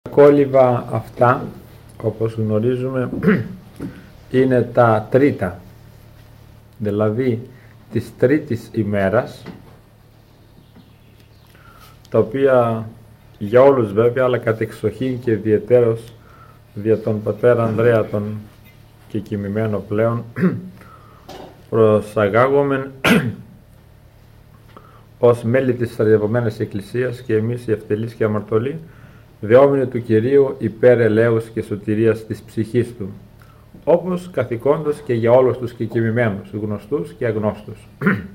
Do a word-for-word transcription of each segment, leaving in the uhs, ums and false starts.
Τα κόλυβα αυτά, όπως γνωρίζουμε, είναι τα τρίτα, δηλαδή της τρίτης ημέρας, τα οποία για όλους βέβαια, αλλά κατεξοχήν και ιδιαιτέρως δια τον πατέρα Ανδρέα τον και κοιμημένο πλέον, προσαγάγομεν ως μέλη της στρατευμένης Εκκλησίας και εμείς οι ευτελείς και αμαρτωλοί, δεόμενοι του Κυρίου υπέρ ελέους και σωτηρίας της ψυχής του, όπως καθηκόντως και για όλους τους κεκοιμημένους, γνωστούς και αγνώστους.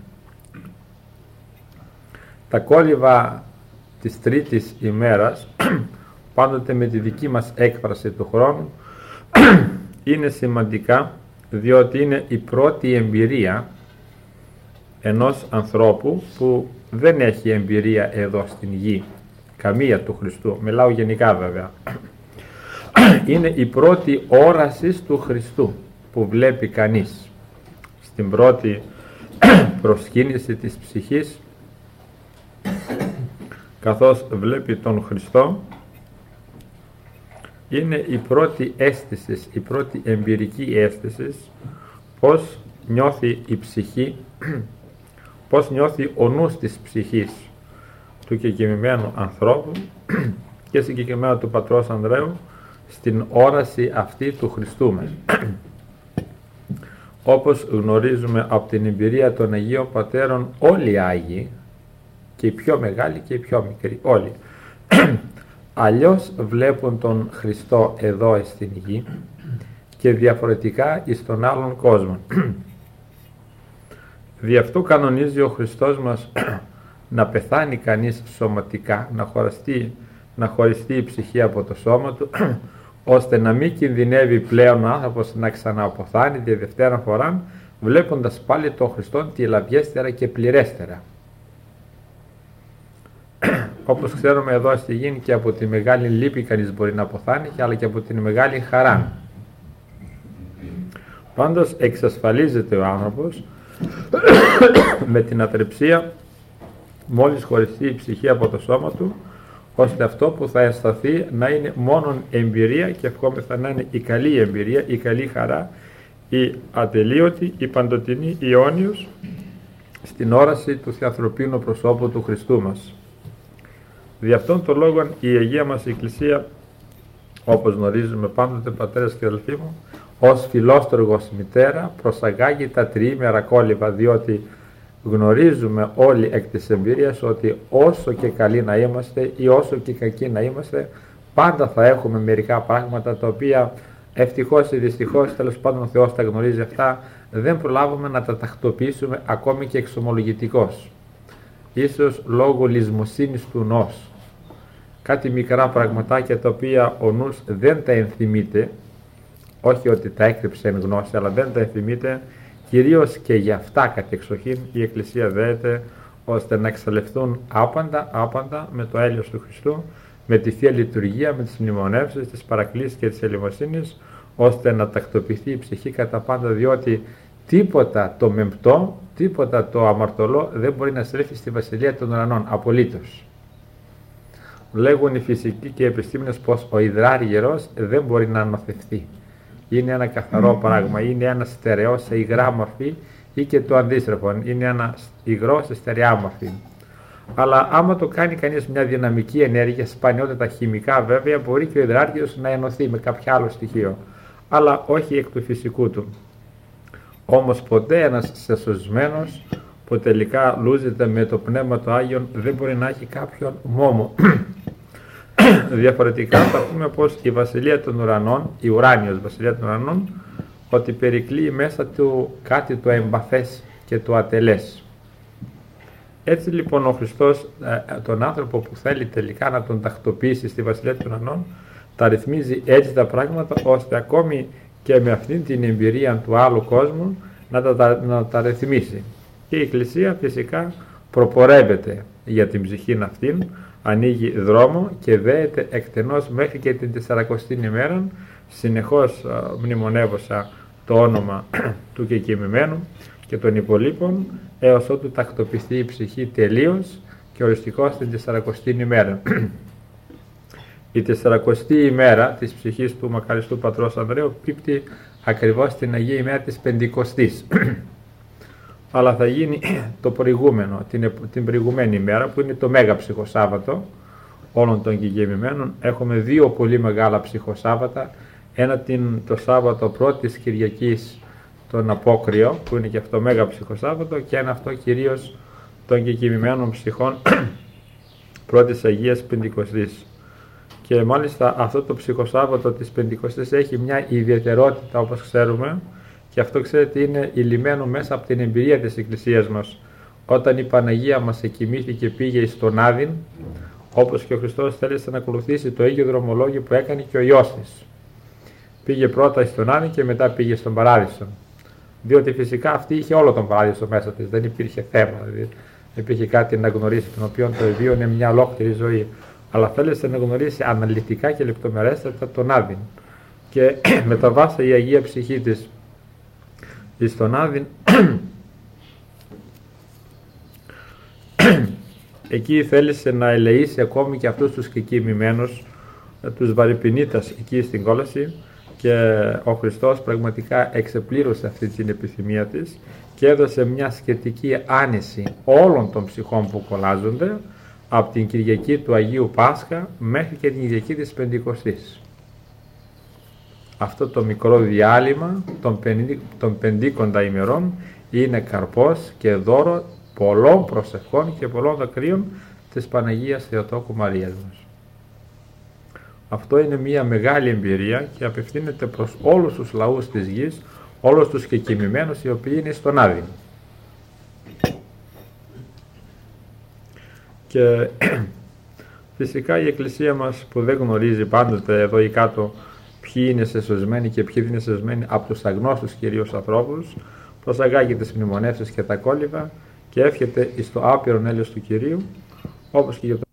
Τα κόλυβα της τρίτης ημέρας, πάντοτε με τη δική μας έκφραση του χρόνου, είναι σημαντικά, διότι είναι η πρώτη εμπειρία ενός ανθρώπου που δεν έχει εμπειρία εδώ στην γη, καμία του Χριστού, μιλάω γενικά βέβαια. Είναι η πρώτη όραση του Χριστού που βλέπει κανείς. Στην πρώτη προσκύνηση της ψυχής, καθώς βλέπει τον Χριστό, είναι η πρώτη αίσθηση, η πρώτη εμπειρική αίσθηση, πώς νιώθει η ψυχή, πώς νιώθει ο νους της ψυχής του κεκοιμημένου ανθρώπου και συγκεκριμένα του πατρός Ανδρέου στην όραση αυτή του Χριστού μας. Όπως γνωρίζουμε από την εμπειρία των Αγίων Πατέρων, όλοι οι Άγιοι, και οι πιο μεγάλοι και οι πιο μικροί, όλοι, αλλιώς βλέπουν τον Χριστό εδώ στην γη και διαφορετικά εις τον άλλον κόσμο. Δι' αυτό κανονίζει ο Χριστός μας να πεθάνει κανείς σωματικά, να χωριστεί, να χωριστεί η ψυχή από το σώμα του, ώστε να μην κινδυνεύει πλέον ο άνθρωπος να ξανααποθάνει τη δευτέρα φορά, βλέποντας πάλι τον Χριστόν τηλαβιέστερα και πληρέστερα. Όπως ξέρουμε εδώ στη γη, και από τη μεγάλη λύπη κανείς μπορεί να αποθάνει, αλλά και από την μεγάλη χαρά. Πάντως εξασφαλίζεται ο άνθρωπος με την ατρεψία, μόλις χωριστεί η ψυχή από το σώμα του, ώστε αυτό που θα αισθανθεί να είναι μόνον εμπειρία, και ευχόμεθα να είναι η καλή εμπειρία, η καλή χαρά, η ατελείωτη, η παντοτινή, η αιώνιος, στην όραση του θεανθρωπίνου προσώπου του Χριστού μας. Δι' αυτόν τον λόγο η Αγία μας Εκκλησία, όπως γνωρίζουμε πάντοτε πατέρες και αδελφοί μου, ως φιλόστοργος μητέρα προσαγάγει τα τριήμερα κόλυβα, διότι γνωρίζουμε όλοι εκ της εμπειρίας ότι όσο και καλοί να είμαστε ή όσο και κακοί να είμαστε, πάντα θα έχουμε μερικά πράγματα τα οποία ευτυχώς ή δυστυχώς, τέλος πάντων ο Θεός τα γνωρίζει αυτά, δεν προλάβουμε να τα τακτοποιήσουμε ακόμη και εξομολογητικώς. Ίσως λόγω λησμοσύνης του νους. Κάτι μικρά πραγματάκια τα οποία ο νους δεν τα ενθυμείται, όχι ότι τα έκρυψε εν γνώση, αλλά δεν τα ενθυμείται, κυρίως και για αυτά κατεξοχήν η Εκκλησία δέεται, ώστε να εξαλειφθούν άπαντα, άπαντα με το έλεος του Χριστού, με τη Θεία Λειτουργία, με τις μνημονεύσεις, τις παρακλήσεις και της ελεημοσύνης, ώστε να τακτοποιηθεί η ψυχή κατά πάντα, διότι τίποτα το μεμπτό, τίποτα το αμαρτωλό δεν μπορεί να στρέφει στη Βασιλεία των Ουρανών, απολύτως. Λέγουν οι φυσικοί και οι επιστήμονες πως ο υδράργυρος δεν μπορεί να ανοθευτεί. Είναι ένα καθαρό πράγμα, είναι ένα στερεό σε υγρά μορφή ή και το αντίστροφο, είναι ένα υγρό σε στερεά μορφή. Αλλά άμα το κάνει κανείς μια δυναμική ενέργεια, σπανιότατα χημικά βέβαια, μπορεί και ο υδράργυρος να ενωθεί με κάποιο άλλο στοιχείο, αλλά όχι εκ του φυσικού του. Όμως ποτέ ένας σεσωσμένος που τελικά λούζεται με το Πνεύμα του Άγιον δεν μπορεί να έχει κάποιον μόμο. Διαφορετικά θα πούμε πως η Βασιλεία των Ουρανών, η ουράνιος Βασιλεία των Ουρανών, ότι περικλείει μέσα του κάτι το εμπαθές και το ατελές. Έτσι λοιπόν ο Χριστός τον άνθρωπο που θέλει τελικά να τον τακτοποιήσει στη Βασιλεία των Ουρανών, τα ρυθμίζει έτσι τα πράγματα, ώστε ακόμη και με αυτήν την εμπειρία του άλλου κόσμου να τα, να τα ρυθμίσει. Και η Εκκλησία φυσικά προπορεύεται για την ψυχή αυτήν, ανοίγει δρόμο και δέεται εκτενώς μέχρι και την τεσσαρακοστή ημέρα, συνεχώς μνημονεύωσα το όνομα του κεκοιμημένου και των υπολείπων, έως ότου τακτοποιηθεί η ψυχή τελείως και οριστικώς την τεσσαρακοστή ημέρα. Η τεσσαρακοστή ημέρα της ψυχής του μακαριστού πατρός Ανδρέου πίπτει ακριβώς την Αγία ημέρα της Πεντηκοστής. Αλλά θα γίνει το προηγούμενο, την, την προηγουμένη ημέρα που είναι το Μέγα Ψυχοσάββατο όλων των κεκοιμημένων. Έχουμε δύο πολύ μεγάλα ψυχοσάββατα. Ένα την, το Σάββατο πρώτης Κυριακής τον Απόκριο που είναι και αυτό Μέγα Ψυχοσάββατο, και ένα αυτό κυρίως των κεκοιμημένων ψυχών πρώτης Αγίας Πεντηκοστής. Και μάλιστα αυτό το ψυχοσάββατο της Πεντηκοστής έχει μια ιδιαιτερότητα, όπως ξέρουμε, και αυτό ξέρετε είναι υλημένο μέσα από την εμπειρία της Εκκλησίας μας. Όταν η Παναγία μας εκοιμήθηκε και πήγε στον Άδην, όπως και ο Χριστός θέλησε να ακολουθήσει το ίδιο δρομολόγιο που έκανε και ο Υιός της. Πήγε πρώτα στον Άδην και μετά πήγε στον Παράδεισο. Διότι φυσικά αυτή είχε όλο τον Παράδεισο μέσα της, δεν υπήρχε θέμα, δηλαδή δεν υπήρχε κάτι να γνωρίσει, τον οποίο το βίωνε μια ολόκληρη ζωή. Αλλά θέλησε να γνωρίσει αναλυτικά και λεπτομερέστατα τον Άδην. Και μεταβάσα η Αγία Ψυχή της στον Άδην, εκεί θέλησε να ελεήσει ακόμη και αυτούς τους κεκοιμημένους, τους βαρυπινίτας εκεί στην κόλαση, και ο Χριστός πραγματικά εξεπλήρωσε αυτή την επιθυμία της και έδωσε μια σχετική άνεση όλων των ψυχών που κολλάζονται από την Κυριακή του Αγίου Πάσχα μέχρι και την Κυριακή της Πεντηκοστής. Αυτό το μικρό διάλειμμα των, πενή, των πεντήκοντα ημερών είναι καρπός και δώρο πολλών προσευχών και πολλών δακρύων της Παναγίας Θεοτόκου Μαρίας μας. Αυτό είναι μια μεγάλη εμπειρία και απευθύνεται προς όλους τους λαούς της γης, όλους τους κεκοιμημένους οι οποίοι είναι στον Άδην. Και φυσικά η Εκκλησία μας που δεν γνωρίζει πάντοτε εδώ ή κάτω ποιοι είναι σεσωσμένοι και ποιοι είναι σεσωσμένοι από τους αγνώστους κυρίως ανθρώπους, προσαγάγει τις μνημονεύσεις και τα κόλληβα και εύχεται εις το άπειρον έλεος του Κυρίου, όπως και για το